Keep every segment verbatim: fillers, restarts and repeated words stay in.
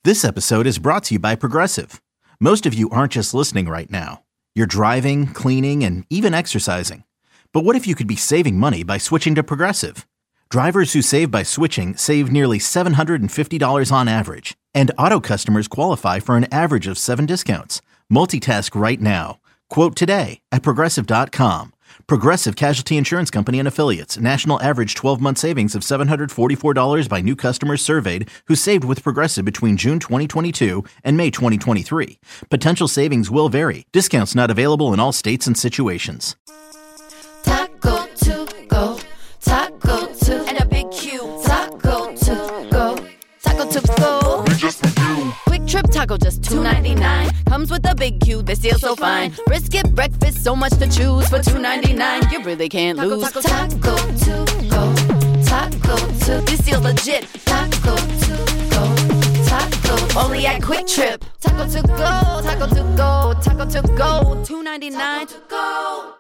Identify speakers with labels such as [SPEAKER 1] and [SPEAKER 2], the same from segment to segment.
[SPEAKER 1] This episode is brought to you by Progressive. Most of you aren't just listening right now. You're driving, cleaning, and even exercising. But what if you could be saving money by switching to Progressive? Drivers who save by switching save nearly seven hundred fifty dollars on average. And auto customers qualify for an average of seven discounts. Multitask right now. Quote today at Progressive dot com. Progressive Casualty Insurance Company and Affiliates. National average twelve-month savings of seven hundred forty-four dollars by new customers surveyed who saved with Progressive between June twenty twenty-two and May twenty twenty-three. Potential savings will vary. Discounts not available in all states and situations.
[SPEAKER 2] Taco to go, taco to, and a big Q. Taco to go, taco to go. Quick Trip Taco, just two ninety-nine. Comes with a big Q, they steal so fine. Brisket breakfast, so much to choose for two ninety-nine. You really can't lose. Taco, taco, taco to go, taco to. This deal legit. Taco to go, taco. Only at Quick Trip. Taco to go, taco to go, taco to go. two ninety-nine to go.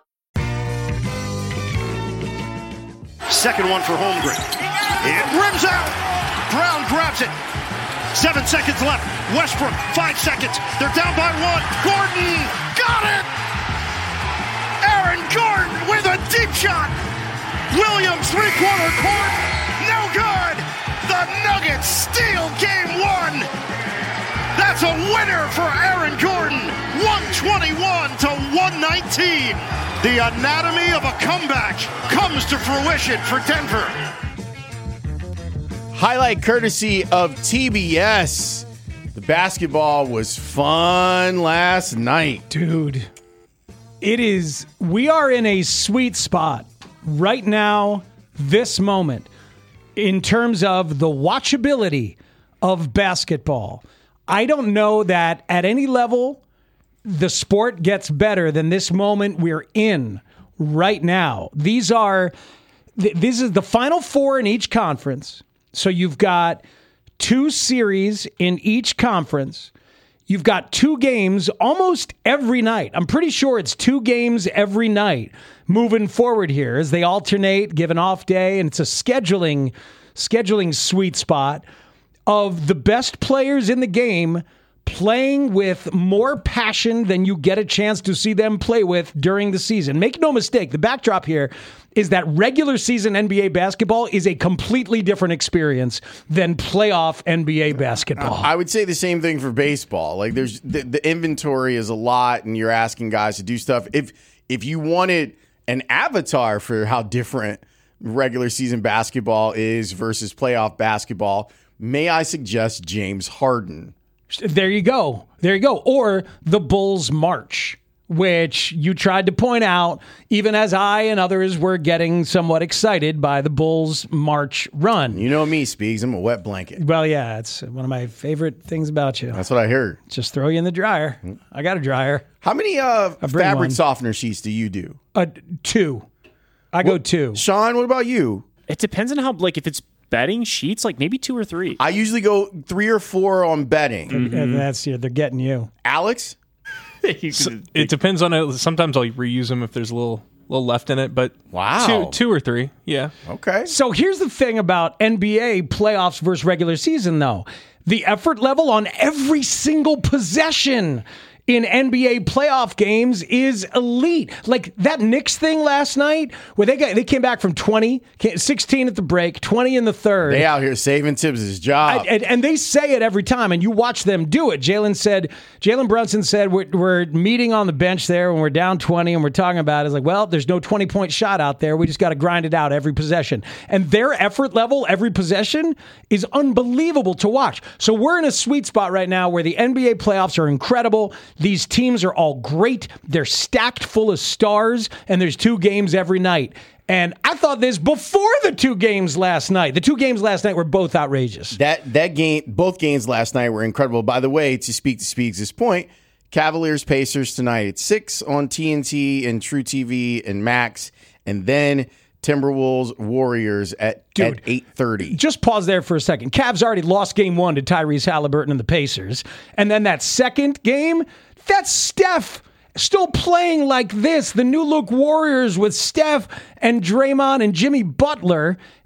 [SPEAKER 3] Second one for Holmgren. It rims out. Brown grabs it. Seven seconds left. Westbrook, five seconds. They're down by one. Gordon got it. Aaron Gordon with a deep shot. Williams, three-quarter court. No good. The Nuggets steal game one. That's a winner for Aaron Gordon. one twenty-one to one nineteen. The anatomy of a comeback comes to fruition for Denver.
[SPEAKER 4] Highlight courtesy of T B S. The basketball was fun last night.
[SPEAKER 5] Dude, it is, we are in a sweet spot right now, this moment, in terms of the watchability of basketball. I don't know that at any level the sport gets better than this moment we're in right now. These are, th- this is the Final Four in each conference. So you've got two series in each conference. You've got two games almost every night. I'm pretty sure it's two games every night moving forward here as they alternate, give an off day, and it's a scheduling scheduling sweet spot of the best players in the game playing with more passion than you get a chance to see them play with during the season. Make no mistake, the backdrop here is that regular season N B A basketball is a completely different experience than playoff N B A basketball.
[SPEAKER 4] I would say the same thing for baseball. Like there's the, the inventory is a lot and you're asking guys to do stuff. If if you wanted an avatar for how different regular season basketball is versus playoff basketball, may I suggest James Harden?
[SPEAKER 5] There you go. There you go. Or the Bulls March, which you tried to point out, even as I and others were getting somewhat excited by the Bulls March run.
[SPEAKER 4] You know me, Speaks. I'm a wet blanket.
[SPEAKER 5] Well, yeah, it's one of my favorite things about you.
[SPEAKER 4] That's what I heard.
[SPEAKER 5] Just throw you in the dryer. I got a dryer.
[SPEAKER 4] How many uh, fabric
[SPEAKER 5] one.
[SPEAKER 4] softener sheets do you do?
[SPEAKER 5] Uh, two. I go
[SPEAKER 4] What-
[SPEAKER 5] two.
[SPEAKER 4] Sean, what about you?
[SPEAKER 6] It depends on how, like, if it's betting sheets, like maybe two or three.
[SPEAKER 4] I usually go three or four on betting.
[SPEAKER 5] Mm-hmm. And that's yeah, they're getting you.
[SPEAKER 4] Alex?
[SPEAKER 7] So, it depends on it. Sometimes I'll reuse them if there's a little little left in it, but
[SPEAKER 4] Wow.
[SPEAKER 7] two, two or three, yeah.
[SPEAKER 4] Okay.
[SPEAKER 5] So here's the thing about N B A playoffs versus regular season, though. The effort level on every single possession in N B A playoff games is elite. Like that Knicks thing last night, where they got they came back from twenty, sixteen at the break, twenty in the third.
[SPEAKER 4] They out here saving Tibbs' job.
[SPEAKER 5] I, and, and they say it every time, and you watch them do it. Jalen said, Jalen Brunson said, we're, we're meeting on the bench there when we're down twenty, and we're talking about it. It's like, well, there's no twenty-point shot out there. We just got to grind it out every possession. And their effort level every possession is unbelievable to watch. So we're in a sweet spot right now where the N B A playoffs are incredible. These teams are all great. They're stacked full of stars, and there's two games every night. And I thought this before the two games last night. The two games last night were both outrageous.
[SPEAKER 4] That that game, both games last night were incredible. By the way, to speak to Speaks' point, Cavaliers Pacers tonight at six on T N T and True T V and Max, and then Timberwolves Warriors at,
[SPEAKER 5] Dude,
[SPEAKER 4] at eight thirty.
[SPEAKER 5] Just pause there for a second. Cavs already lost game one to Tyrese Halliburton and the Pacers. And then that second game, that's Steph still playing like this. The new look Warriors with Steph and Draymond and Jimmy Butler.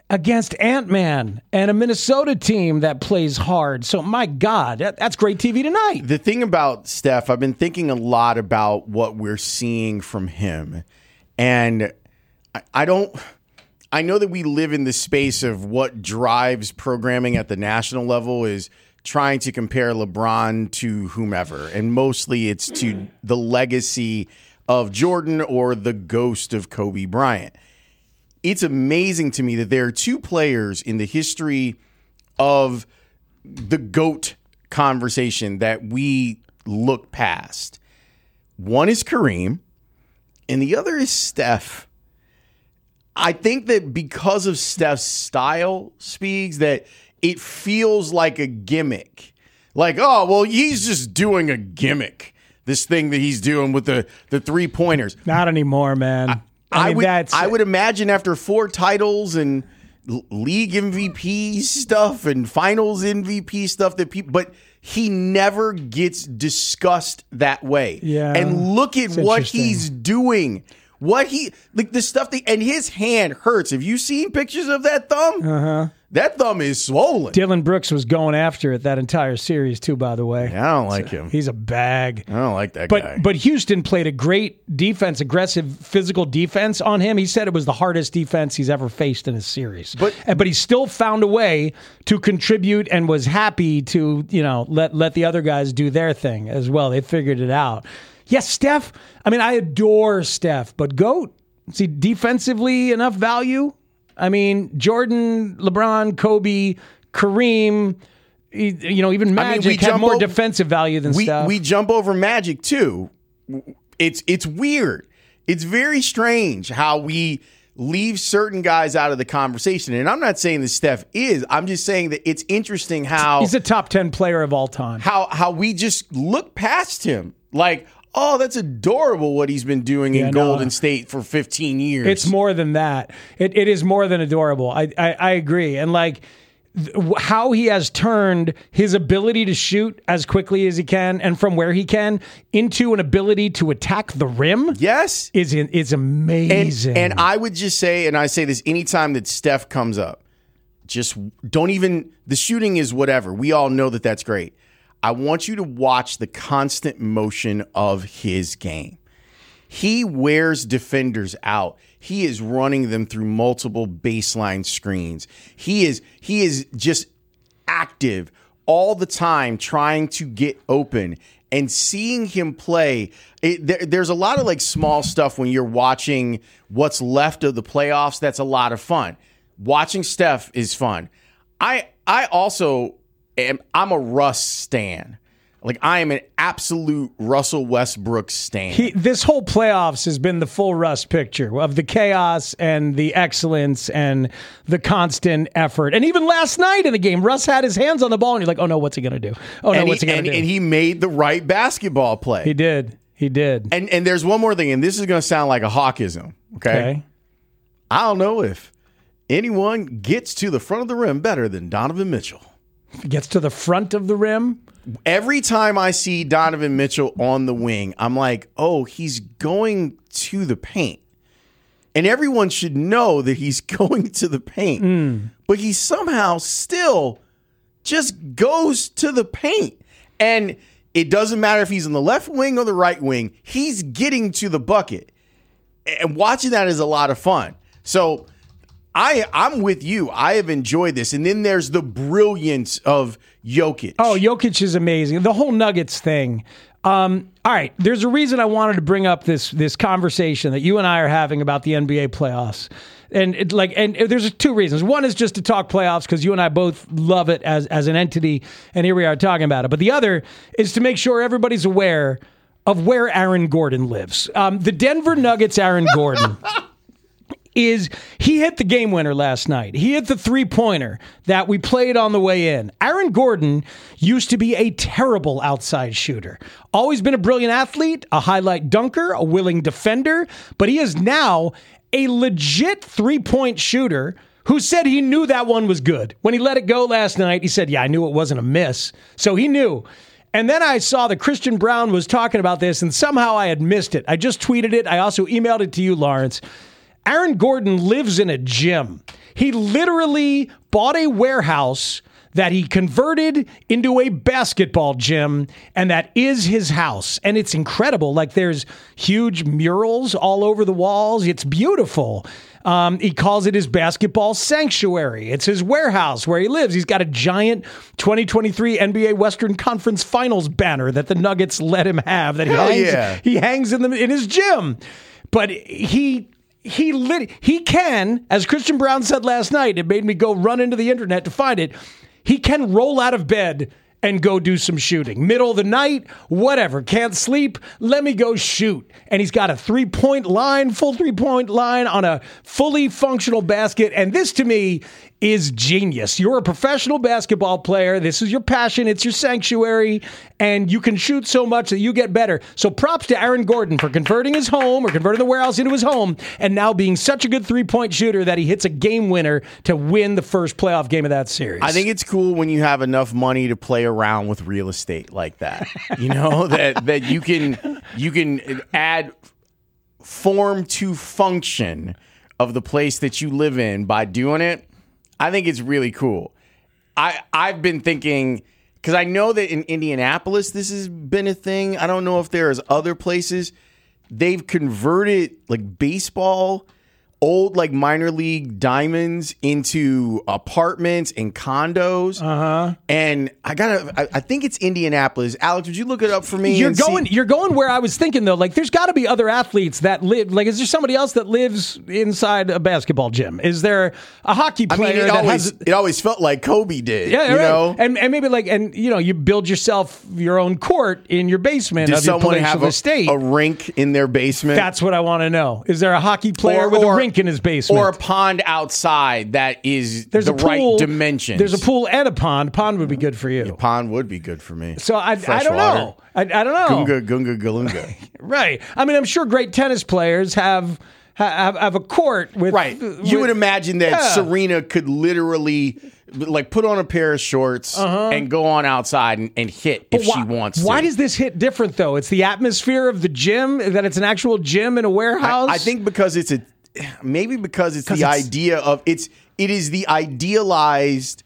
[SPEAKER 5] against Ant-Man and a Minnesota team that plays hard. So, my God, that, that's great T V tonight.
[SPEAKER 4] The thing about Steph, I've been thinking a lot about what we're seeing from him. And I, I don't... I know that we live in the space of what drives programming at the national level is trying to compare LeBron to whomever. And mostly it's to the legacy of Jordan or the ghost of Kobe Bryant. It's amazing to me that there are two players in the history of the GOAT conversation that we look past. One is Kareem, and the other is Steph. I think that because of Steph's style, Speaks, that it feels like a gimmick. Like, oh, well, he's just doing a gimmick. This thing that he's doing with the, the three-pointers.
[SPEAKER 5] Not anymore, man. I,
[SPEAKER 4] I,
[SPEAKER 5] I mean,
[SPEAKER 4] would,
[SPEAKER 5] that's...
[SPEAKER 4] I would imagine after four titles and league M V P stuff and finals M V P stuff that people... But he never gets discussed that way.
[SPEAKER 5] Yeah,
[SPEAKER 4] and look at what he's doing. What he like the stuff that and his hand hurts. Have you seen pictures of that thumb?
[SPEAKER 5] Uh-huh.
[SPEAKER 4] That thumb is swollen.
[SPEAKER 5] Dylan Brooks was going after it that entire series too, by the way.
[SPEAKER 4] Yeah, I don't like
[SPEAKER 5] so,
[SPEAKER 4] him.
[SPEAKER 5] He's a bag.
[SPEAKER 4] I don't like that
[SPEAKER 5] but,
[SPEAKER 4] guy.
[SPEAKER 5] But Houston played a great defense, aggressive physical defense on him. He said it was the hardest defense he's ever faced in a series. But and, but he still found a way to contribute and was happy to, you know, let let the other guys do their thing as well. They figured it out. Yes, Steph. I mean, I adore Steph, but GOAT. See, defensively enough value? I mean, Jordan, LeBron, Kobe, Kareem, you know, even Magic I mean, had more over, defensive value than
[SPEAKER 4] we,
[SPEAKER 5] Steph.
[SPEAKER 4] We jump over Magic, too. It's it's weird. It's very strange how we leave certain guys out of the conversation. And I'm not saying that Steph is. I'm just saying that it's interesting how...
[SPEAKER 5] He's a top ten player of all time.
[SPEAKER 4] How, how we just look past him. Like... Oh, that's adorable what he's been doing yeah, in Golden no, State for fifteen years.
[SPEAKER 5] It's more than that. It It is more than adorable. I, I, I agree. And like th- how he has turned his ability to shoot as quickly as he can and from where he can into an ability to attack the rim.
[SPEAKER 4] Yes.
[SPEAKER 5] Is, is amazing.
[SPEAKER 4] And, and I would just say, and I say this anytime that Steph comes up, just don't even, the shooting is whatever. We all know that that's great. I want you to watch the constant motion of his game. He wears defenders out. He is running them through multiple baseline screens. He is he is just active all the time trying to get open. And seeing him play, it, there, there's a lot of like small stuff when you're watching what's left of the playoffs. That's a lot of fun. Watching Steph is fun. I I also... I'm a Russ stan. Like, I am an absolute Russell Westbrook stan.
[SPEAKER 5] He, this whole playoffs has been the full Russ picture of the chaos and the excellence and the constant effort. And even last night in the game, Russ had his hands on the ball, and you're like, oh, no, what's he going to do? Oh, no,
[SPEAKER 4] and
[SPEAKER 5] what's
[SPEAKER 4] he,
[SPEAKER 5] he going to do?
[SPEAKER 4] And he made the right basketball play.
[SPEAKER 5] He did. He did.
[SPEAKER 4] And and there's one more thing, and this is going to sound like a Hawkism, okay? okay? I don't know if anyone gets to the front of the rim better than Donovan Mitchell.
[SPEAKER 5] Gets to the front of the rim.
[SPEAKER 4] Every time I see Donovan Mitchell on the wing, I'm like, oh, he's going to the paint. And everyone should know that he's going to the paint. Mm. But he somehow still just goes to the paint. And it doesn't matter if he's on the left wing or the right wing. He's getting to the bucket. And watching that is a lot of fun. So... I, I'm with you. I have enjoyed this. And then there's the brilliance of Jokic.
[SPEAKER 5] Oh, Jokic is amazing. The whole Nuggets thing. Um, all right, there's a reason I wanted to bring up this this conversation that you and I are having about the N B A playoffs. And it, like, and there's two reasons. One is just to talk playoffs because you and I both love it as as an entity, and here we are talking about it. But the other is to make sure everybody's aware of where Aaron Gordon lives. Um, the Denver Nuggets, Aaron Gordon. is he hit the game winner last night. He hit the three-pointer that we played on the way in. Aaron Gordon used to be a terrible outside shooter. Always been a brilliant athlete, a highlight dunker, a willing defender, but he is now a legit three-point shooter who said he knew that one was good. When he let it go last night, he said, yeah, I knew it wasn't a miss. So he knew. And then I saw that Christian Brown was talking about this, and somehow I had missed it. I just tweeted it. I also emailed it to you, Lawrence. Aaron Gordon lives in a gym. He literally bought a warehouse that he converted into a basketball gym, and that is his house. And it's incredible. Like, there's huge murals all over the walls. It's beautiful. Um, he calls it his basketball sanctuary. It's his warehouse where he lives. He's got a giant twenty twenty-three N B A Western Conference Finals banner that the Nuggets let him have, that he
[SPEAKER 4] Hell
[SPEAKER 5] hangs,
[SPEAKER 4] yeah.
[SPEAKER 5] he hangs in, the, in his gym. But he... He lit, he can, as Christian Brown said last night, it made me go run into the internet to find it. He can roll out of bed and go do some shooting. Middle of the night, whatever. Can't sleep, let me go shoot. And he's got a three-point line, full three-point line on a fully functional basket. And this, to me, is genius. You're a professional basketball player. This is your passion. It's your sanctuary. And you can shoot so much that you get better. So props to Aaron Gordon for converting his home or converting the warehouse into his home and now being such a good three-point shooter that he hits a game winner to win the first playoff game of that series.
[SPEAKER 4] I think it's cool when you have enough money to play around with real estate like that. You know, that that you can you can add form to function of the place that you live in by doing it. I think it's really cool. I, I've been thinking, because I know that in Indianapolis this has been a thing. I don't know if there's other places. They've converted like baseball, old like minor league diamonds into apartments and condos. Uh-huh. And I gotta, I, I think it's Indianapolis. Alex, would you look it up for me?
[SPEAKER 5] You're
[SPEAKER 4] and
[SPEAKER 5] going,
[SPEAKER 4] see?
[SPEAKER 5] you're going where I was thinking though. Like, there's got to be other athletes that live. Like, is there somebody else that lives inside a basketball gym? Is there a hockey
[SPEAKER 4] I
[SPEAKER 5] player
[SPEAKER 4] mean, it
[SPEAKER 5] that
[SPEAKER 4] always,
[SPEAKER 5] has?
[SPEAKER 4] it always felt like Kobe did.
[SPEAKER 5] Yeah,
[SPEAKER 4] you
[SPEAKER 5] right.
[SPEAKER 4] know,
[SPEAKER 5] and and maybe like, and you know, you build yourself your own court in your basement
[SPEAKER 4] does
[SPEAKER 5] of your
[SPEAKER 4] someone have
[SPEAKER 5] palatial
[SPEAKER 4] a,
[SPEAKER 5] estate.
[SPEAKER 4] a rink in their basement?
[SPEAKER 5] That's what I want to know. Is there a hockey player
[SPEAKER 4] Or-
[SPEAKER 5] with
[SPEAKER 4] or-
[SPEAKER 5] a rink in his basement?
[SPEAKER 4] or a pond outside that is
[SPEAKER 5] there's
[SPEAKER 4] the
[SPEAKER 5] a pool,
[SPEAKER 4] right dimensions.
[SPEAKER 5] There's a pool and a pond. Pond would be good for you.
[SPEAKER 4] Pond would be good for me.
[SPEAKER 5] So I, I
[SPEAKER 4] Fresh
[SPEAKER 5] don't
[SPEAKER 4] water.
[SPEAKER 5] know. I, I don't know.
[SPEAKER 4] Gunga, gunga, galunga.
[SPEAKER 5] Right. I mean, I'm sure great tennis players have have, have a court with.
[SPEAKER 4] Right.
[SPEAKER 5] with-
[SPEAKER 4] You would imagine that
[SPEAKER 5] Yeah.
[SPEAKER 4] Serena could literally like put on a pair of shorts and go on outside and, and hit if
[SPEAKER 5] Why-
[SPEAKER 4] she wants to.
[SPEAKER 5] Why does this hit different though? It's the atmosphere of the gym, that it's an actual gym in a warehouse.
[SPEAKER 4] I, I think because it's a maybe because it's
[SPEAKER 5] 'Cause
[SPEAKER 4] the
[SPEAKER 5] it's-
[SPEAKER 4] idea of it's it is the idealized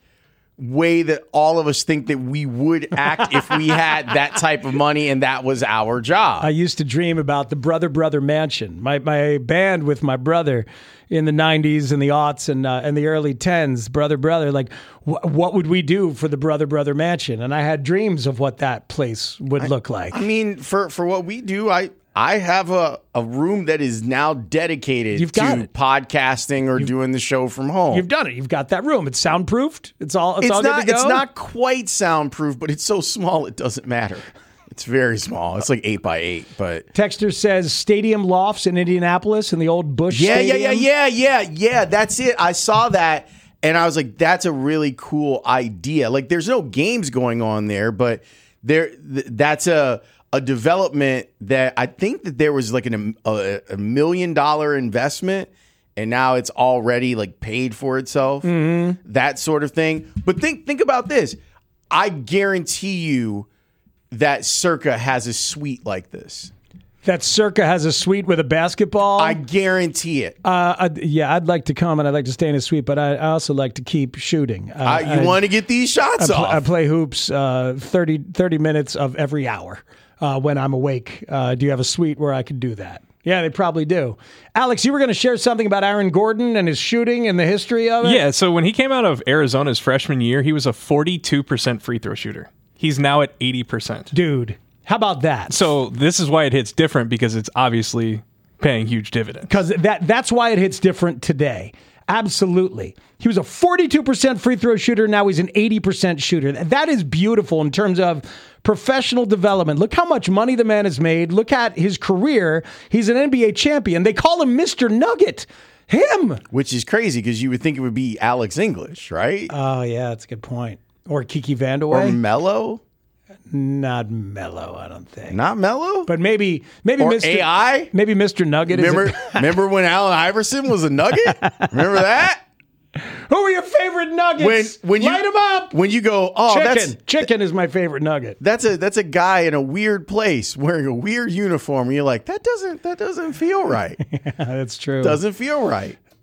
[SPEAKER 4] way that all of us think that we would act if we had that type of money and that was our job.
[SPEAKER 5] I used to dream about the Brother Brother Mansion. My my band with my brother in the nineties and the aughts and uh, and the early tens, Brother Brother. Like, wh- what would we do for the Brother Brother Mansion? And I had dreams of what that place would look like.
[SPEAKER 4] I mean, for for what we do, I I have a, a room that is now dedicated
[SPEAKER 5] You've got
[SPEAKER 4] to
[SPEAKER 5] it.
[SPEAKER 4] podcasting or doing the show from home.
[SPEAKER 5] You've done it. You've got that room. It's soundproofed. It's all. It's,
[SPEAKER 4] it's
[SPEAKER 5] all
[SPEAKER 4] not
[SPEAKER 5] good to go.
[SPEAKER 4] it's not quite soundproof, but it's so small it doesn't matter. It's very small. It's like eight by eight, but
[SPEAKER 5] Texter says stadium lofts in Indianapolis in the old Busch
[SPEAKER 4] yeah, yeah,
[SPEAKER 5] Stadium.
[SPEAKER 4] yeah, yeah, yeah, yeah. That's it. I saw that and I was like, that's a really cool idea. Like, there's no games going on there, but there th- that's a a development that I think that there was like an, a, a million dollar investment and now it's already like paid for itself, mm-hmm. that sort of thing. But think think about this. I guarantee you that Circa has a suite like this.
[SPEAKER 5] That Circa has a suite with a basketball.
[SPEAKER 4] I guarantee it.
[SPEAKER 5] Uh, I'd, yeah, I'd like to come and I'd like to stay in a suite, but I, I also like to keep shooting. Uh,
[SPEAKER 4] Uh, you
[SPEAKER 5] I-
[SPEAKER 4] want to get these shots
[SPEAKER 5] I, pl-
[SPEAKER 4] off.
[SPEAKER 5] I play hoops uh, thirty, thirty minutes of every hour uh, when I'm awake. Uh, do you have a suite where I could do that? Yeah, they probably do. Alex, you were going to share something about Aaron Gordon and his shooting and the history of it?
[SPEAKER 7] Yeah, so when he came out of Arizona's freshman year, he was a forty-two percent free throw shooter. He's now at eighty percent.
[SPEAKER 5] Dude, how about that?
[SPEAKER 7] So this is why it hits different, because it's obviously paying huge dividends.
[SPEAKER 5] Because that, that's why it hits different today. Absolutely. He was a forty-two percent free throw shooter. Now he's an eighty percent shooter. That is beautiful in terms of professional development. Look how much money the man has made. Look at his career. He's an N B A champion. They call him Mister Nugget. Him.
[SPEAKER 4] Which is crazy because you would think it would be Alex English, right?
[SPEAKER 5] Oh, yeah, that's a good point. Or Kiki
[SPEAKER 4] or
[SPEAKER 5] Vandeweghe.
[SPEAKER 4] Mello?
[SPEAKER 5] Not Mello, I don't think.
[SPEAKER 4] Not Mello?
[SPEAKER 5] But maybe maybe
[SPEAKER 4] Or
[SPEAKER 5] Mister
[SPEAKER 4] A I?
[SPEAKER 5] Maybe Mister Nugget is
[SPEAKER 4] Remember,
[SPEAKER 5] a-
[SPEAKER 4] remember when Allen Iverson was a Nugget? Remember that?
[SPEAKER 5] Who are your favorite nuggets?
[SPEAKER 4] When when you
[SPEAKER 5] Light them up.
[SPEAKER 4] when you go, oh,
[SPEAKER 5] Chicken.
[SPEAKER 4] that's
[SPEAKER 5] Chicken is my favorite nugget.
[SPEAKER 4] that's a that's a guy in a weird place wearing a weird uniform. And you're like, that doesn't that doesn't feel right.
[SPEAKER 5] That's true.
[SPEAKER 4] Doesn't feel right.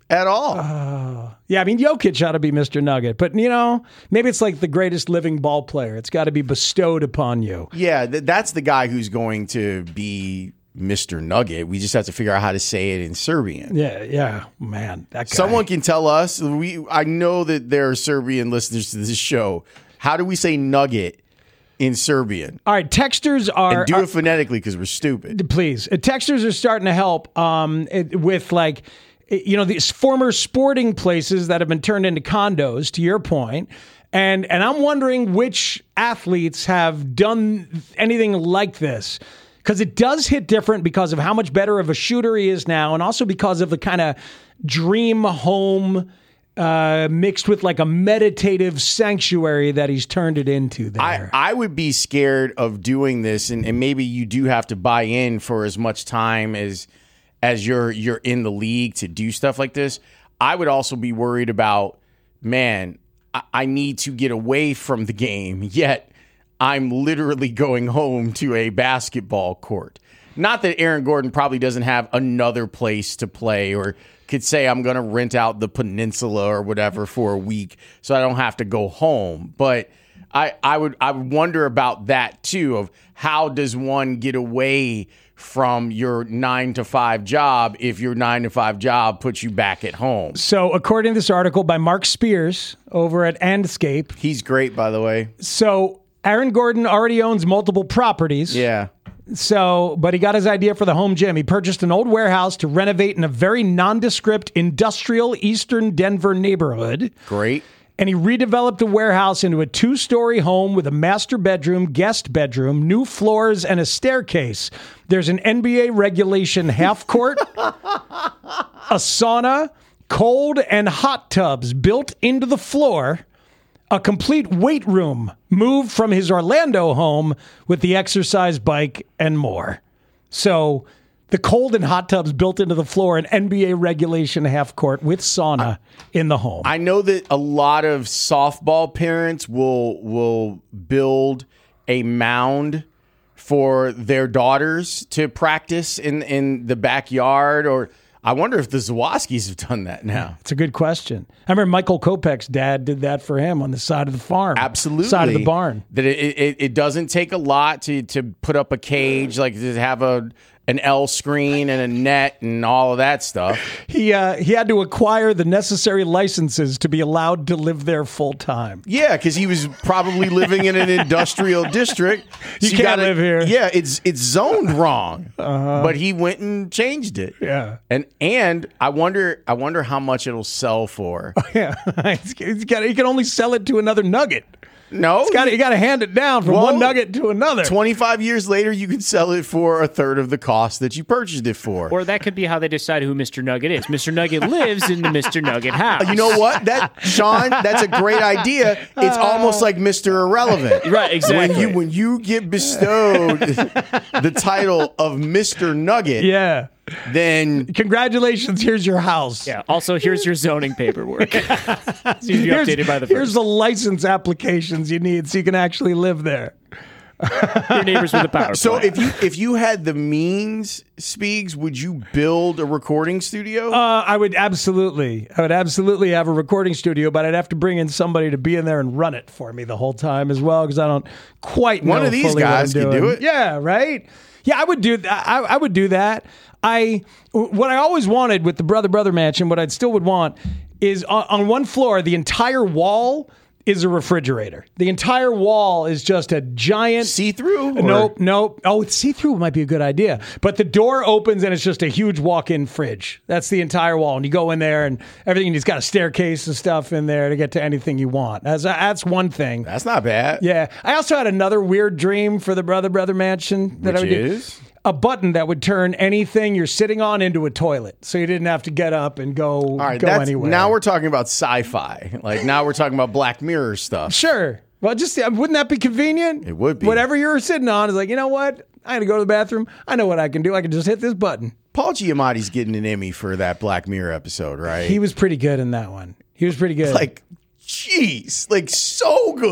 [SPEAKER 4] at all.
[SPEAKER 5] Uh, yeah, I mean, Jokic ought to be Mister Nugget, but, you know, maybe it's like the greatest living ball player. It's got to be bestowed upon you.
[SPEAKER 4] Yeah, th- that's the guy who's going to be Mister Nugget. We just have to figure out how to say it in Serbian.
[SPEAKER 5] Yeah, yeah, man. That guy.
[SPEAKER 4] Someone can tell us. We I know that there are Serbian listeners to this show. How do we say nugget in Serbian?
[SPEAKER 5] All right, texters are...
[SPEAKER 4] And do
[SPEAKER 5] are,
[SPEAKER 4] it phonetically because we're stupid.
[SPEAKER 5] Please. Uh, texters are starting to help um, it, with, like, you know, these former sporting places that have been turned into condos, to your point. And, and I'm wondering which athletes have done anything like this. Because it does hit different because of how much better of a shooter he is now, and also because of the kind of dream home uh, mixed with like a meditative sanctuary that he's turned it into there.
[SPEAKER 4] I, I would be scared of doing this, and, and maybe you do have to buy in for as much time as as you're you're in the league to do stuff like this. I would also be worried about, man, I, I need to get away from the game, yet I'm literally going home to a basketball court. Not that Aaron Gordon probably doesn't have another place to play or could say I'm going to rent out the peninsula or whatever for a week so I don't have to go home. But I, I would I would wonder about that too, of how does one get away from your nine to five job if your nine to five job puts you back at home.
[SPEAKER 5] So according to this article by Mark Spears over at Andscape.
[SPEAKER 4] He's great, by the way.
[SPEAKER 5] So Aaron Gordon already owns multiple properties.
[SPEAKER 4] Yeah.
[SPEAKER 5] So, but he got his idea for the home gym. He purchased an old warehouse to renovate in a very nondescript industrial eastern Denver neighborhood.
[SPEAKER 4] Great.
[SPEAKER 5] And he redeveloped the warehouse into a two-story home with a master bedroom, guest bedroom, new floors, and a staircase. There's an N B A regulation half court, a sauna, cold and hot tubs built into the floor, a complete weight room moved from his Orlando home with the exercise bike and more. So the cold and hot tubs built into the floor, an N B A regulation half court with sauna I, in the home.
[SPEAKER 4] I know that a lot of softball parents will will build a mound for their daughters to practice in, in the backyard, or I wonder if the Zawaskis have done that now.
[SPEAKER 5] It's a good question. I remember Michael Kopech's dad did that for him on the side of the farm.
[SPEAKER 4] Absolutely.
[SPEAKER 5] Side of the barn.
[SPEAKER 4] That it, it, it doesn't take a lot to, to put up a cage, like to have a an L screen and a net and all of that stuff.
[SPEAKER 5] He uh, he had to acquire the necessary licenses to be allowed to live there full time.
[SPEAKER 4] Yeah, because he was probably living in an industrial district.
[SPEAKER 5] You
[SPEAKER 4] so
[SPEAKER 5] can't
[SPEAKER 4] gotta,
[SPEAKER 5] live here.
[SPEAKER 4] Yeah, it's it's zoned wrong.
[SPEAKER 5] Uh-huh.
[SPEAKER 4] But he went and changed it.
[SPEAKER 5] Yeah,
[SPEAKER 4] and and I wonder I wonder how much it'll sell for.
[SPEAKER 5] Yeah, he's got, he can only sell it to another nugget.
[SPEAKER 4] No,
[SPEAKER 5] it's got you got to hand it down from well, one nugget to another.
[SPEAKER 4] twenty-five years later, you can sell it for a third of the cost that you purchased it for.
[SPEAKER 6] Or that could be how they decide who Mister Nugget is. Mister Nugget lives in the Mister Nugget house.
[SPEAKER 4] You know what? That Sean, that's a great idea. It's uh, almost like Mister Irrelevant.
[SPEAKER 6] Right, exactly.
[SPEAKER 4] When you when you get bestowed the title of Mister Nugget.
[SPEAKER 5] Yeah.
[SPEAKER 4] Then
[SPEAKER 5] congratulations, here's your house.
[SPEAKER 6] Yeah. Also, here's your zoning paperwork. So you be updated by the first.
[SPEAKER 5] Here's the license applications you need so you can actually live there.
[SPEAKER 6] Your neighbors with a power
[SPEAKER 4] So
[SPEAKER 6] plant.
[SPEAKER 4] if you if you had the means, Speegs, would you build a recording studio?
[SPEAKER 5] Uh, I would absolutely. I would absolutely have a recording studio, but I'd have to bring in somebody to be in there and run it for me the whole time as well, because I don't quite know
[SPEAKER 4] One of these
[SPEAKER 5] fully
[SPEAKER 4] guys
[SPEAKER 5] what I'm
[SPEAKER 4] could
[SPEAKER 5] doing.
[SPEAKER 4] do it.
[SPEAKER 5] Yeah, right? Yeah, I would do that. I, I would do that. I what I always wanted with the Brother Brother Mansion, what I still would want, is on, on one floor, the entire wall is a refrigerator. The entire wall is just a giant
[SPEAKER 4] see-through.
[SPEAKER 5] Nope, nope. Oh, see-through might be a good idea. But the door opens and it's just a huge walk-in fridge. That's the entire wall, and you go in there and everything. It's got a staircase and stuff in there to get to anything you want. That's that's one thing.
[SPEAKER 4] That's not bad.
[SPEAKER 5] Yeah, I also had another weird dream for the Brother Brother Mansion that
[SPEAKER 4] Which
[SPEAKER 5] I would
[SPEAKER 4] is?
[SPEAKER 5] do. A button that would turn anything you're sitting on into a toilet, so you didn't have to get up and go,
[SPEAKER 4] All right,
[SPEAKER 5] go
[SPEAKER 4] that's,
[SPEAKER 5] anywhere.
[SPEAKER 4] now we're talking about sci-fi. Like now we're talking about Black Mirror stuff.
[SPEAKER 5] Sure. Well, just wouldn't that be convenient?
[SPEAKER 4] It would be.
[SPEAKER 5] Whatever you're sitting on is like, you know what? I got to go to the bathroom. I know what I can do. I can just hit this button.
[SPEAKER 4] Paul Giamatti's getting an Emmy for that Black Mirror episode, right?
[SPEAKER 5] He was pretty good in that one. He was pretty good.
[SPEAKER 4] Like, jeez, like so good.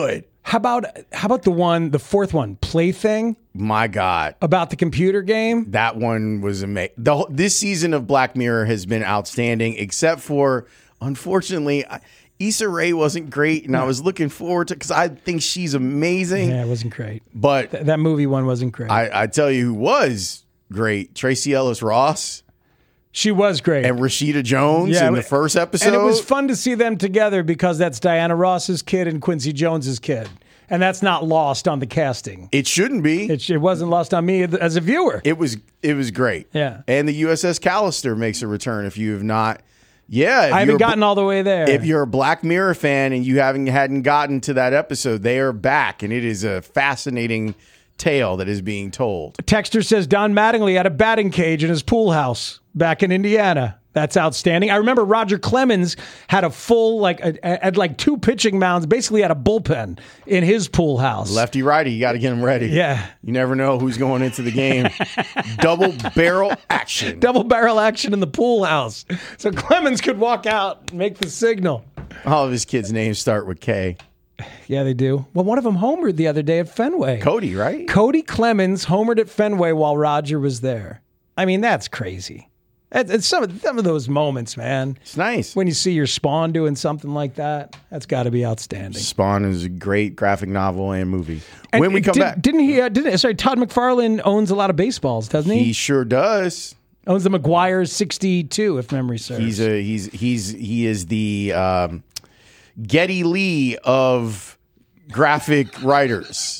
[SPEAKER 5] How about how about the one, the fourth one, Plaything,
[SPEAKER 4] My God.
[SPEAKER 5] about the computer game?
[SPEAKER 4] That one was amazing. The whole, this season of Black Mirror has been outstanding, except for, unfortunately, I- Issa Rae wasn't great, and I was looking forward to because I think she's amazing.
[SPEAKER 5] Yeah, it wasn't great.
[SPEAKER 4] But
[SPEAKER 5] Th- that movie one wasn't great.
[SPEAKER 4] I, I tell you who was great, Tracy Ellis Ross
[SPEAKER 5] she was great.
[SPEAKER 4] and Rashida Jones
[SPEAKER 5] Yeah,
[SPEAKER 4] in the
[SPEAKER 5] it-
[SPEAKER 4] first episode.
[SPEAKER 5] And it was fun to see them together because that's Diana Ross's kid and Quincy Jones's kid. And that's not lost on the casting.
[SPEAKER 4] It shouldn't be.
[SPEAKER 5] It, it wasn't lost on me as a viewer.
[SPEAKER 4] It was it was great.
[SPEAKER 5] Yeah.
[SPEAKER 4] And the U S S Callister makes a return if you have not. Yeah. if
[SPEAKER 5] I haven't
[SPEAKER 4] you're-
[SPEAKER 5] gotten all the way there.
[SPEAKER 4] If you're a Black Mirror fan and you haven't hadn't gotten to that episode, they are back, and it is a fascinating tale that is being told.
[SPEAKER 5] Texter says Don Mattingly had a batting cage in his pool house back in Indiana. That's outstanding. I remember Roger Clemens had a full, like, a, a- had like two pitching mounds, basically had a bullpen in his pool house.
[SPEAKER 4] Lefty righty, you got to get them ready.
[SPEAKER 5] Yeah.
[SPEAKER 4] You never know who's going into the game. Double barrel action.
[SPEAKER 5] Double barrel action in the pool house. So Clemens could walk out and make the signal.
[SPEAKER 4] All of his kids' names start with K.
[SPEAKER 5] Yeah, they do. Well, one of them homered the other day at Fenway.
[SPEAKER 4] Cody, right?
[SPEAKER 5] Cody Clemens homered at Fenway while Roger was there. I mean, that's crazy. It's, it's some, of, some of those moments, man.
[SPEAKER 4] It's nice.
[SPEAKER 5] When you see your Spawn doing something like that, that's got to be outstanding.
[SPEAKER 4] Spawn is a great graphic novel and movie.
[SPEAKER 5] And
[SPEAKER 4] when we come
[SPEAKER 5] did,
[SPEAKER 4] back,
[SPEAKER 5] didn't he? Uh, didn't sorry? Todd McFarlane owns a lot of baseballs, doesn't he?
[SPEAKER 4] he sure does.
[SPEAKER 5] Owns the McGuire sixty-two, if memory serves.
[SPEAKER 4] He's a he's he's he is the um, Geddy Lee of graphic writers.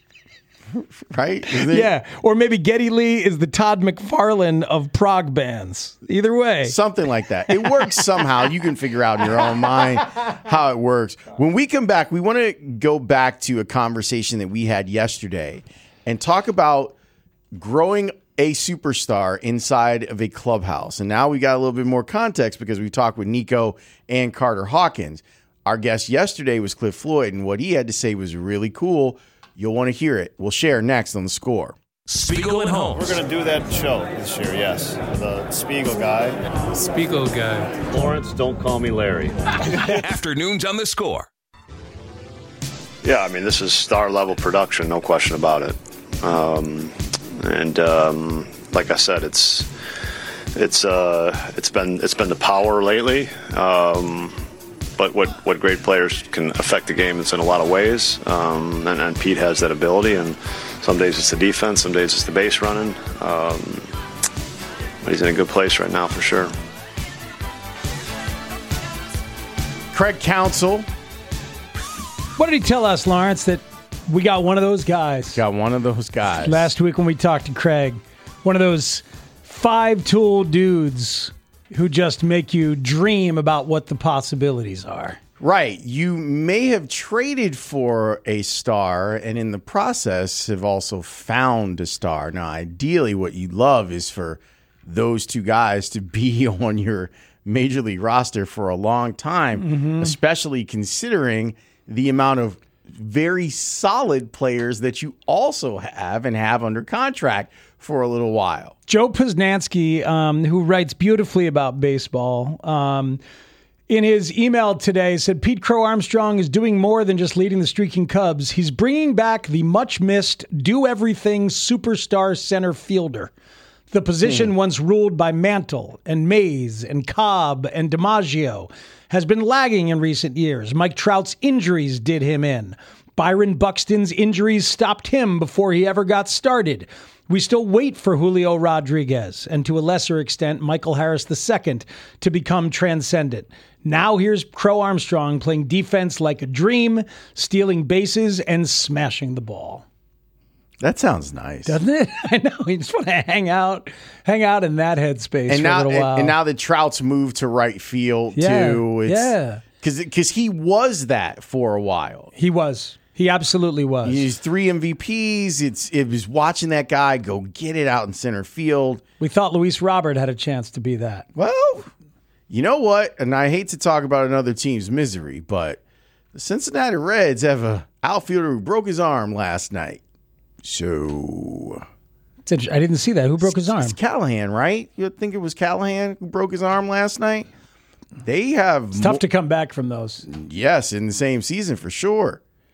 [SPEAKER 4] Right? Isn't it?
[SPEAKER 5] yeah, or maybe Geddy Lee is the Todd McFarlane of prog bands. Either way,
[SPEAKER 4] Something like that. It works somehow. You can figure out in your own mind how it works. When we come back, we want to go back to a conversation that we had yesterday and talk about growing a superstar inside of a clubhouse. And now we got a little bit more context because we talked with Nico and Carter Hawkins. Our guest yesterday was Cliff Floyd, and what he had to say was really cool. You'll want to hear it. We'll share next on The Score.
[SPEAKER 8] Spiegel and Holmes.
[SPEAKER 9] We're going to do that show this year, yes. The Spiegel guy.
[SPEAKER 8] Spiegel guy.
[SPEAKER 9] Lawrence, don't call me Larry.
[SPEAKER 8] Afternoons on The Score.
[SPEAKER 9] Yeah, I mean, this is star-level production, no question about it. Um, and um, like I said, it's it's uh, it's been it's been the power lately. Um, but what, what great players can affect the game is in a lot of ways, um, and, and Pete has that ability. And some days it's the defense, some days it's the base running. Um, but he's in a good place right now for sure.
[SPEAKER 4] Craig Counsell
[SPEAKER 5] what did he tell us, Lawrence? That we got one of those guys
[SPEAKER 4] got one of those guys.
[SPEAKER 5] last week when we talked to Craig. One of those five-tool dudes who just make you dream about what the possibilities are.
[SPEAKER 4] Right. You may have traded for a star and in the process have also found a star. Now, ideally, what you'd love is for those two guys to be on your major league roster for a long time, mm-hmm. especially considering the amount of very solid players that you also have and have under contract for a little while.
[SPEAKER 5] Joe Poznansky, um, who writes beautifully about baseball, um, in his email today said Pete Crow Armstrong is doing more than just leading the streaking Cubs. He's bringing back the much-missed do-everything superstar center fielder. The position hmm. once ruled by Mantle and Mays and Cobb and DiMaggio has been lagging in recent years. Mike Trout's injuries did him in. Byron Buxton's injuries stopped him before he ever got started. We still wait for Julio Rodriguez and, to a lesser extent, Michael Harris the Second to become transcendent. Now here's Crow Armstrong playing defense like a dream, stealing bases and smashing the ball.
[SPEAKER 4] That sounds nice,
[SPEAKER 5] doesn't it? I know. You just want to hang out, hang out in that headspace
[SPEAKER 4] and
[SPEAKER 5] for
[SPEAKER 4] now,
[SPEAKER 5] a little while.
[SPEAKER 4] And, and now that Trout's moved to right field
[SPEAKER 5] yeah,
[SPEAKER 4] too, it's,
[SPEAKER 5] yeah,
[SPEAKER 4] because because he was that for a while.
[SPEAKER 5] He was. He absolutely was.
[SPEAKER 4] He's three M V Ps. It's it was watching that guy go get it out in center field.
[SPEAKER 5] We thought Luis Robert had a chance to be that.
[SPEAKER 4] Well, you know what? And I hate to talk about another team's misery, but the Cincinnati Reds have a outfielder who broke his arm last night. So
[SPEAKER 5] it's I didn't see that. Who broke his arm?
[SPEAKER 4] It's Callahan, right? You think it was Callahan who broke his arm last night? They have
[SPEAKER 5] It's tough mo- to come back from those.
[SPEAKER 4] Yes, in the same season for sure.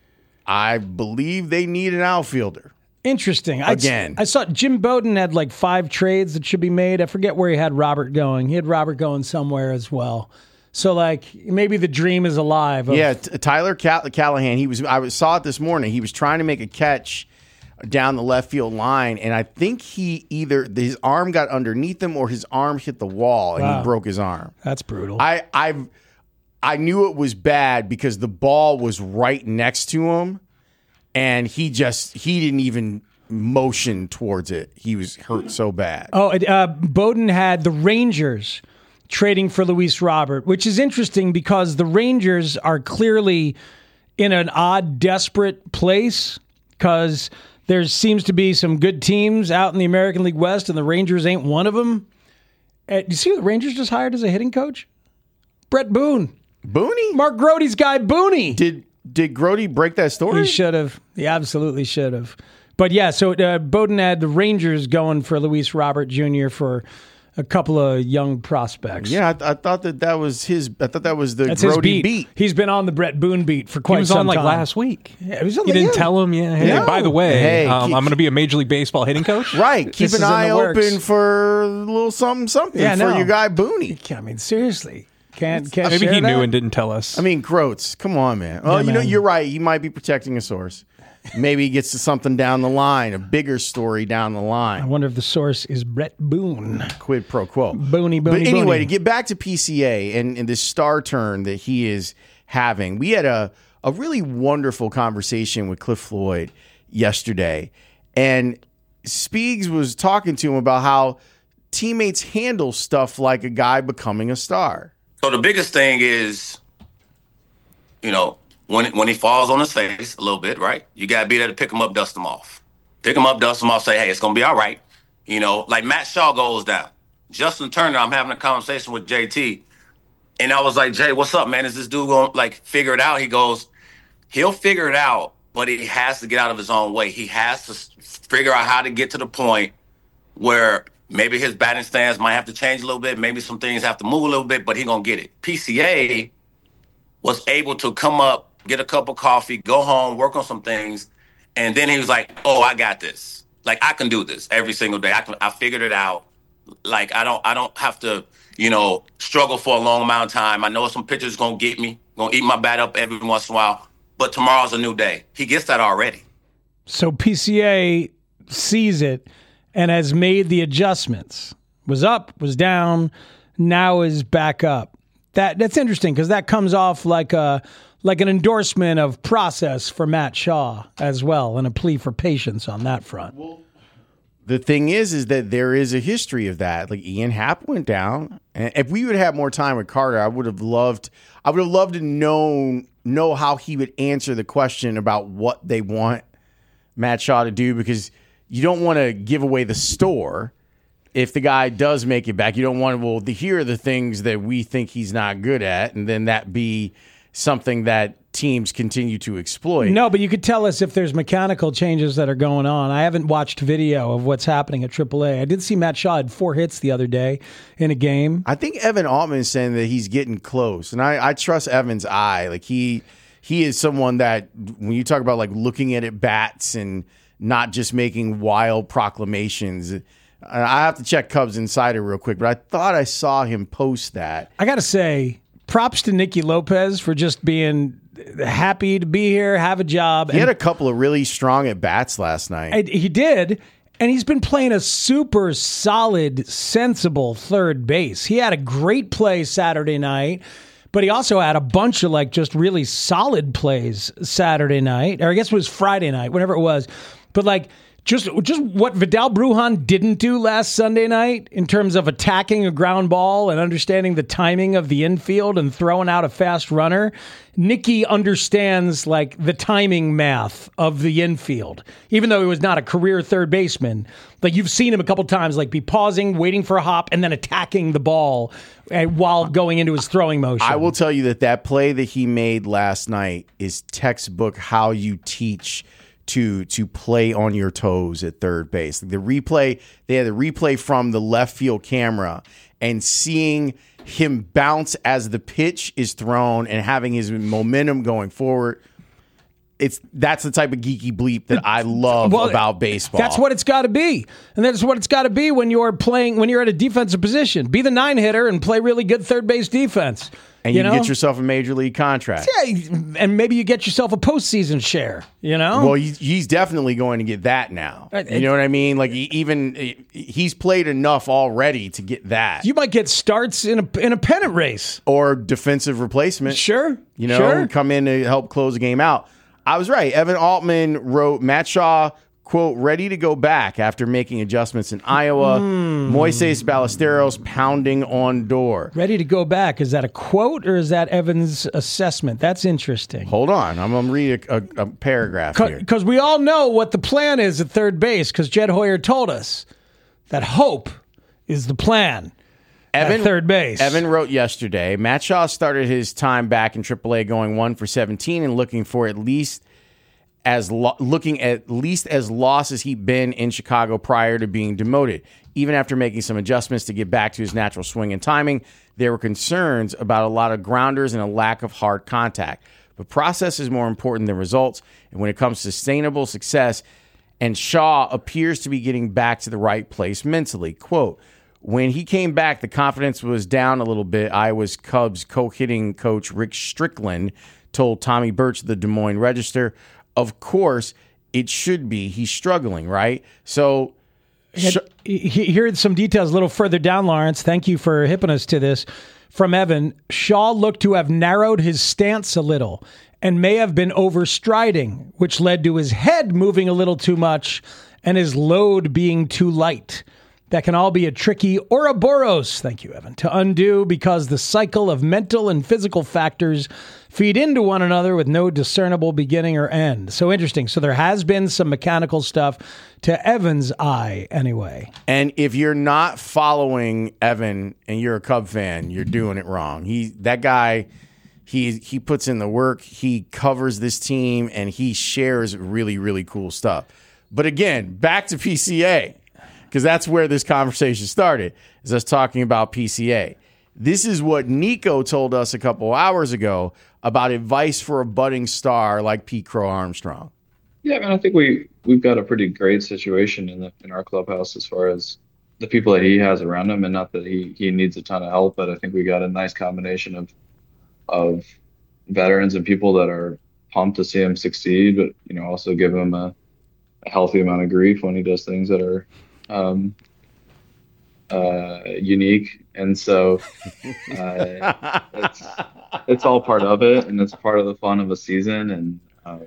[SPEAKER 4] I believe they need an outfielder.
[SPEAKER 5] Interesting.
[SPEAKER 4] Again.
[SPEAKER 5] I, I saw Jim Bowden had like five trades that should be made. I forget where he had Robert going. He had Robert going somewhere as well. So, like, maybe the dream is alive. Of-
[SPEAKER 4] yeah, t- Tyler Call- Callahan, he was. I was, saw it this morning. He was trying to make a catch down the left field line, and I think he either his arm got underneath him or his arm hit the wall, and
[SPEAKER 5] Wow.
[SPEAKER 4] he broke his arm.
[SPEAKER 5] That's brutal.
[SPEAKER 4] I I've I knew it was bad because the ball was right next to him, and he just he didn't even motion towards it. He was hurt so bad.
[SPEAKER 5] Oh, uh, Bowden had the Rangers trading for Luis Robert, which is interesting because the Rangers are clearly in an odd, desperate place because there seems to be some good teams out in the American League West, and the Rangers ain't one of them. Uh, you see who the Rangers just hired as a hitting coach? Brett Boone.
[SPEAKER 4] Booney?
[SPEAKER 5] Mark Grote's guy, Booney.
[SPEAKER 4] Did did Grote break that story?
[SPEAKER 5] He should have. He absolutely should have. But yeah, so uh, Bowden had the Rangers going for Luis Robert Junior for a couple of young prospects.
[SPEAKER 4] Yeah, I, I thought that that was his. I thought that was the
[SPEAKER 5] That's his
[SPEAKER 4] Grote
[SPEAKER 5] beat.
[SPEAKER 4] beat.
[SPEAKER 5] He's been on the Brett Boone beat for quite
[SPEAKER 7] He was
[SPEAKER 5] some
[SPEAKER 7] on like
[SPEAKER 5] time.
[SPEAKER 7] last week.
[SPEAKER 5] Yeah, he was on
[SPEAKER 7] You
[SPEAKER 5] the-
[SPEAKER 7] didn't
[SPEAKER 5] yeah.
[SPEAKER 7] tell him, yeah. Hey,
[SPEAKER 4] No.
[SPEAKER 7] by the way,
[SPEAKER 4] Hey,
[SPEAKER 7] um,
[SPEAKER 4] keep-
[SPEAKER 7] I'm going to be a Major League Baseball hitting coach.
[SPEAKER 4] Right. Keep
[SPEAKER 5] This
[SPEAKER 4] an
[SPEAKER 5] is in the
[SPEAKER 4] eye
[SPEAKER 5] works.
[SPEAKER 4] open for a little something, something
[SPEAKER 5] Yeah,
[SPEAKER 4] for
[SPEAKER 5] no.
[SPEAKER 4] your guy Booney.
[SPEAKER 5] I mean, seriously. Can't, can't
[SPEAKER 7] Maybe
[SPEAKER 5] share
[SPEAKER 7] he knew
[SPEAKER 5] that?
[SPEAKER 7] and didn't tell us.
[SPEAKER 4] I mean, Groats, come on, man. Oh,
[SPEAKER 5] Yeah,
[SPEAKER 4] you know,
[SPEAKER 5] man.
[SPEAKER 4] you're right. He might be protecting a source. Maybe he gets to something down the line, a bigger story down the
[SPEAKER 5] I
[SPEAKER 4] line.
[SPEAKER 5] wonder if the source is Brett Boone.
[SPEAKER 4] Quid pro quo.
[SPEAKER 5] Booney, Booney,
[SPEAKER 4] But anyway,
[SPEAKER 5] Booney.
[SPEAKER 4] to get back to P C A and, and this star turn that he is having, we had a, a really wonderful conversation with Cliff Floyd yesterday. And Speegs was talking to him about how teammates handle stuff like a guy becoming a star.
[SPEAKER 10] So the biggest thing is, you know, when when he falls on his face a little bit, right? You got to be there to pick him up, dust him off. Pick him up, dust him off, say, hey, it's going to be all right. You know, like Matt Shaw goes down. Justin Turner, I'm having a conversation with J T, and I was like, Jay, what's up, man? Is this dude going to, like, figure it out? He goes, he'll figure it out, but he has to get out of his own way. He has to s- figure out how to get to the point where maybe his batting stance might have to change a little bit. Maybe some things have to move a little bit, but he's going to get it. P C A was able to come up, get a cup of coffee, go home, work on some things, and then he was like, oh, I got this. Like, I can do this every single day. I can, I figured it out. Like, I don't I don't have to, you know, struggle for a long amount of time. I know some pitchers going to get me, going to eat my bat up every once in a while, but tomorrow's a new day. He gets that already.
[SPEAKER 5] So P C A sees it and has made the adjustments. Was up, was down, now is back up. That that's interesting because that comes off like a like an endorsement of process for Matt Shaw as well, and a plea for patience on that front.
[SPEAKER 4] The thing is, is that there is a history of that. Like Ian Happ went down, and if we would have more time with Carter, I would have loved. I would have loved to know know how he would answer the question about what they want Matt Shaw to do, because you don't want to give away the store if the guy does make it back. You don't want to. Well, the, here are the things that we think he's not good at, and then that be something that teams continue to exploit.
[SPEAKER 5] No, but you could tell us if there's mechanical changes that are going on. I haven't watched video of what's happening at triple A. I did see Matt Shaw had four hits the other day in a game.
[SPEAKER 4] I think Evan Altman is saying that he's getting close, and I, I trust Evan's eye. Like he he is someone that when you talk about like looking at at bats and not just making wild proclamations. I have to check Cubs Insider real quick, but I thought I saw him post that.
[SPEAKER 5] I got to say, props to Nicky Lopez for just being happy to be here, have a job.
[SPEAKER 4] He
[SPEAKER 5] and
[SPEAKER 4] had a couple of really strong at bats last night.
[SPEAKER 5] and he did, and he's been playing a super solid, sensible third base. He had a great play Saturday night, but he also had a bunch of like just really solid plays Saturday night, or I guess it was Friday night, whatever it was. But like just just what Vidal Brujan didn't do last Sunday night in terms of attacking a ground ball and understanding the timing of the infield and throwing out a fast runner. Nicky understands like the timing math of the infield, even though he was not a career third baseman. Like you've seen him a couple times, like be pausing, waiting for a hop, and then attacking the ball uh, while going into his throwing motion.
[SPEAKER 4] I will tell you that that play that he made last night is textbook how you teach to to play on your toes at third base. The replay, they had the replay from the left field camera, and seeing him bounce as the pitch is thrown and having his momentum going forward. it's that's the type of geeky bleep that I love
[SPEAKER 5] Well,
[SPEAKER 4] about baseball.
[SPEAKER 5] That's what it's got to be. And that's what it's got to be when you're playing, when you're at a defensive position. Be the nine hitter and play really good third base defense.
[SPEAKER 4] And you,
[SPEAKER 5] you know?
[SPEAKER 4] get yourself a major league contract.
[SPEAKER 5] Yeah, and maybe you get yourself a postseason share, you know?
[SPEAKER 4] Well, he's, he's definitely going to get that now. You know what I mean? Like, he even he's played enough already to get that.
[SPEAKER 5] You might get starts in a in a pennant race.
[SPEAKER 4] Or defensive replacement.
[SPEAKER 5] Sure.
[SPEAKER 4] You know,
[SPEAKER 5] sure.
[SPEAKER 4] come in to help close the game out. I was right. Evan Altman wrote, Matt Shaw, quote, ready to go back after making adjustments in Iowa. Mm. Moises Ballesteros pounding on door.
[SPEAKER 5] Ready to go back. Is that a quote or is that Evan's assessment? That's interesting.
[SPEAKER 4] Hold on. I'm going to read a, a, a paragraph here.
[SPEAKER 5] Because we all know what the plan is at third base because Jed Hoyer told us that hope is the plan.
[SPEAKER 4] Evan,
[SPEAKER 5] at third base.
[SPEAKER 4] Evan wrote yesterday, Matt Shaw started his time back in triple A going one for seventeen and looking for at least as lo- looking at least as lost as he'd been in Chicago prior to being demoted. Even after making some adjustments to get back to his natural swing and timing, there were concerns about a lot of grounders and a lack of hard contact. But process is more important than results, and when it comes to sustainable success, and Shaw appears to be getting back to the right place mentally. Quote, when he came back, the confidence was down a little bit. Iowa's Cubs co-hitting coach Rick Strickland told Tommy Birch of the Des Moines Register, of course, it should be. He's struggling, right? So sh-
[SPEAKER 5] here are some details a little further down, Lawrence. Thank you for hipping us to this. From Evan, Shaw looked to have narrowed his stance a little and may have been overstriding, which led to his head moving a little too much and his load being too light. That can all be a tricky Ouroboros, thank you, Evan, to undo because the cycle of mental and physical factors feed into one another with no discernible beginning or end. So interesting. So there has been some mechanical stuff to Evan's eye anyway.
[SPEAKER 4] And if you're not following Evan and you're a Cub fan, you're doing it wrong. He that guy, he he puts in the work, he covers this team, and he shares really, really cool stuff. But again, back to P C A. Because that's where this conversation started, is us talking about P C A. This is what Nico told us a couple hours ago about advice for a budding star like Pete Crow Armstrong.
[SPEAKER 11] Yeah, I mean, I think we, we've got a pretty great situation in the, in our clubhouse as far as the people that he has around him, and not that he, he needs a ton of help, but I think we got a nice combination of of veterans and people that are pumped to see him succeed, but, you know, also give him a, a healthy amount of grief when he does things that are um uh unique. And so uh it's it's all part of it, and it's part of the fun of a season. And uh,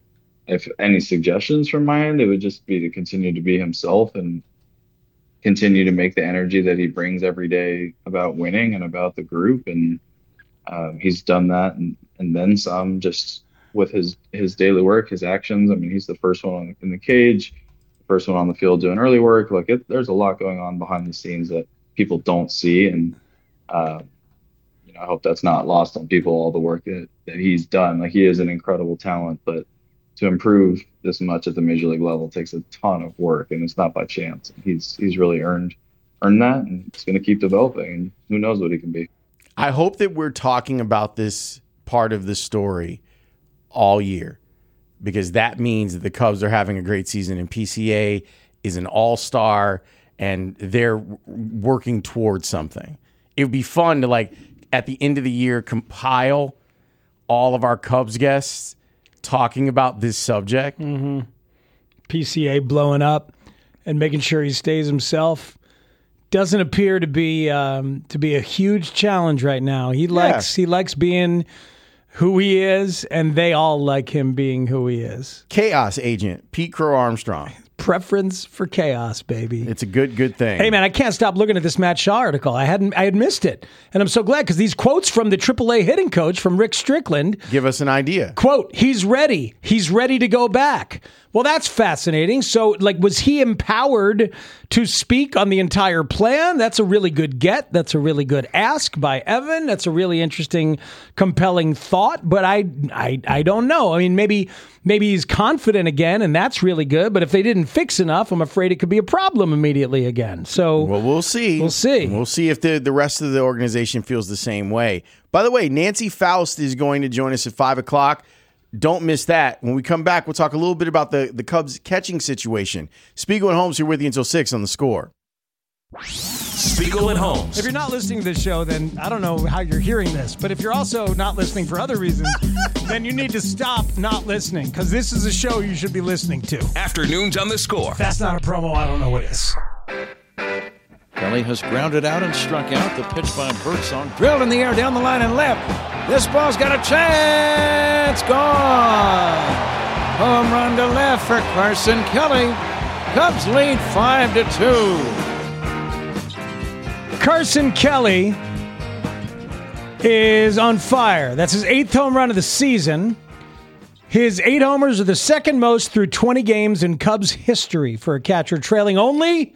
[SPEAKER 11] if any suggestions from my end, it would just be to continue to be himself and continue to make the energy that he brings every day about winning and about the group. And um, he's done that and, and then some, just with his his daily work, his actions. I mean, he's the first one in the cage, first one on the field doing early work. Like it, there's a lot going on behind the scenes that people don't see. And, uh, you know, I hope that's not lost on people, all the work that, that he's done. Like, he is an incredible talent, but to improve this much at the major league level takes a ton of work, and it's not by chance. He's, he's really earned, earned that, and he's going to keep developing, and who knows what he can be.
[SPEAKER 4] I hope that we're talking about this part of the story all year, because that means that the Cubs are having a great season, and P C A is an all-star, and they're working towards something. It would be fun to, like, at the end of the year, compile all of our Cubs guests talking about this subject.
[SPEAKER 5] Mm-hmm. P C A blowing up and making sure he stays himself. Doesn't appear to be um, to be a huge challenge right now. He likes yeah. he likes being who he is, and they all like him being who he is.
[SPEAKER 4] Chaos agent Pete Crow Armstrong.
[SPEAKER 5] Preference for chaos, baby.
[SPEAKER 4] It's a good, good thing.
[SPEAKER 5] Hey, man, I can't stop looking at this Matt Shaw article. I hadn't, I had missed it, and I'm so glad, because these quotes from the triple A hitting coach, from Rick Strickland,
[SPEAKER 4] give us an idea.
[SPEAKER 5] Quote: "He's ready. He's ready to go back." Well, that's fascinating. So, like, was he empowered to speak on the entire plan? That's a really good get. That's a really good ask by Evan. That's a really interesting, compelling thought. But I, I, I don't know. I mean, maybe, maybe he's confident again, and that's really good. But if they didn't fix enough, I'm afraid it could be a problem immediately again. So,
[SPEAKER 4] well, we'll see.
[SPEAKER 5] We'll see.
[SPEAKER 4] We'll see if the the rest of the organization feels the same way. By the way, Nancy Faust is going to join us at five o'clock. Don't miss that. When we come back, we'll talk a little bit about the, the Cubs catching situation. Spiegel and Holmes here with you until six on The Score.
[SPEAKER 8] Spiegel and Holmes.
[SPEAKER 5] If you're not listening to this show, then I don't know how you're hearing this. But if you're also not listening for other reasons, then you need to stop not listening, because this is a show you should be listening to.
[SPEAKER 8] Afternoons on The Score.
[SPEAKER 5] If that's not a promo, I don't know what is.
[SPEAKER 12] Kelly has grounded out and struck out. The pitch by Birdsong. Drilled in the air down the line and left. This ball's got a chance. Gone. Home run to left for Carson Kelly. Cubs lead five to two.
[SPEAKER 5] Carson Kelly is on fire. That's his eighth home run of the season. His eight homers are the second most through twenty games in Cubs history for a catcher, trailing only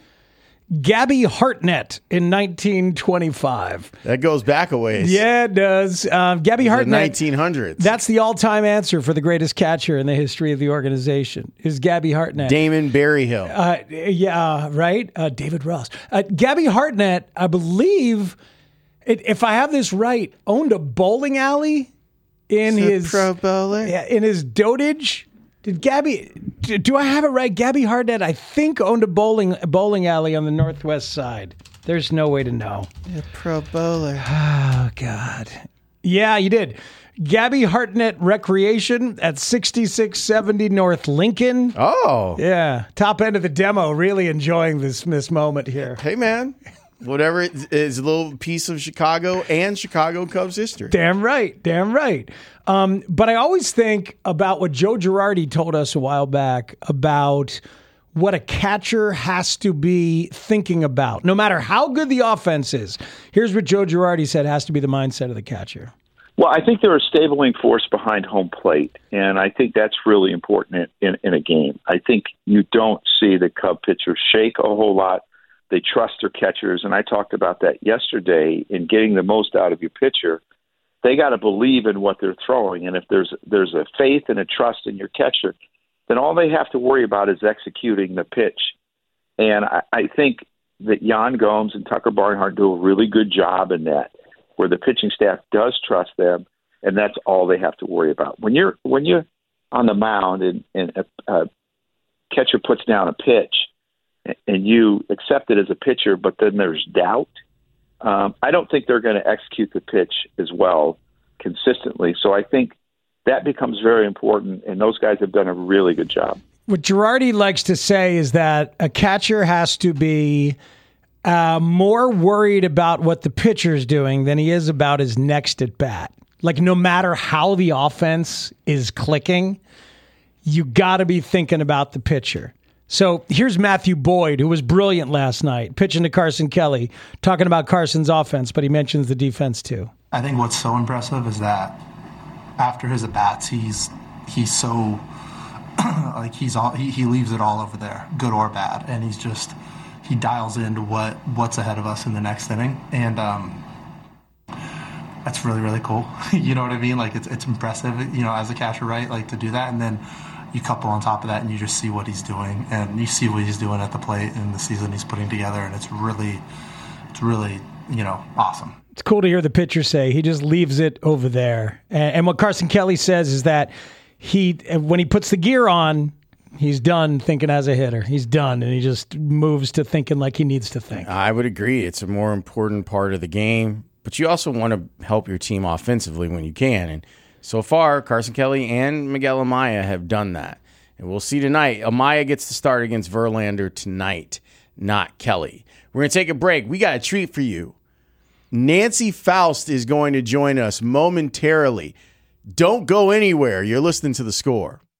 [SPEAKER 5] Gabby Hartnett in nineteen twenty-five.
[SPEAKER 4] That goes back a ways.
[SPEAKER 5] Yeah, it does. Um, Gabby Hartnett.
[SPEAKER 4] The nineteen hundreds.
[SPEAKER 5] That's the all-time answer for the greatest catcher in the history of the organization, is Gabby Hartnett.
[SPEAKER 4] Damon Berryhill.
[SPEAKER 5] Uh, yeah, right? Uh, David Ross. Uh, Gabby Hartnett, I believe, it, if I have this right, owned a bowling alley in
[SPEAKER 4] He's a
[SPEAKER 5] his
[SPEAKER 4] pro bowler.
[SPEAKER 5] Yeah, in his dotage. Did Gabby? Do I have it right? Gabby Hartnett, I think, owned a bowling a bowling alley on the northwest side. There's no way to know.
[SPEAKER 4] A pro bowler.
[SPEAKER 5] Oh God. Yeah, you did. Gabby Hartnett Recreation at sixty-six seventy North Lincoln.
[SPEAKER 4] Oh.
[SPEAKER 5] Yeah. Top end of the demo. Really enjoying this, this moment here.
[SPEAKER 4] Hey, man. Whatever it is, a little piece of Chicago and Chicago Cubs history.
[SPEAKER 5] Damn right. Damn right. Um, but I always think about what Joe Girardi told us a while back about what a catcher has to be thinking about, no matter how good the offense is. Here's what Joe Girardi said has to be the mindset of the catcher.
[SPEAKER 13] Well, I think they're a stabling force behind home plate, and I think that's really important in, in, in a game. I think you don't see the Cub pitchers shake a whole lot. They trust their catchers, and I talked about that yesterday in getting the most out of your pitcher. They got to believe in what they're throwing, and if there's there's a faith and a trust in your catcher, then all they have to worry about is executing the pitch. And I, I think that Yan Gomes and Tucker Barnhart do a really good job in that, where the pitching staff does trust them, and that's all they have to worry about. When you're when you're on the mound and, and a, a catcher puts down a pitch, and you accept it as a pitcher, but then there's doubt, um, I don't think they're going to execute the pitch as well consistently. So I think that becomes very important, and those guys have done a really good job.
[SPEAKER 5] What Girardi likes to say is that a catcher has to be uh, more worried about what the pitcher's doing than he is about his next at bat. Like, no matter how the offense is clicking, you got to be thinking about the pitcher. So here's Matthew Boyd, who was brilliant last night, pitching to Carson Kelly, talking about Carson's offense, but he mentions the defense too.
[SPEAKER 14] I think what's so impressive is that after his at-bats, he's he's so, like, he's all, he, he leaves it all over there, good or bad, and he's just, he dials into what, what's ahead of us in the next inning, and um, that's really, really cool. You know what I mean? Like, it's it's impressive, you know, as a catcher, right, like, to do that, and then you couple on top of that and you just see what he's doing, and you see what he's doing at the plate and the season he's putting together, and it's really, it's really, you know, awesome.
[SPEAKER 5] It's cool to hear the pitcher say he just leaves it over there. And, and what Carson Kelly says is that he, when he puts the gear on, he's done thinking as a hitter. He's done, and he just moves to thinking like he needs to think.
[SPEAKER 4] I would agree. It's a more important part of the game, but you also want to help your team offensively when you can, and so far, Carson Kelly and Miguel Amaya have done that. And we'll see tonight. Amaya gets to start against Verlander tonight, not Kelly. We're going to take a break. We got a treat for you. Nancy Faust is going to join us momentarily. Don't go anywhere. You're listening to The Score.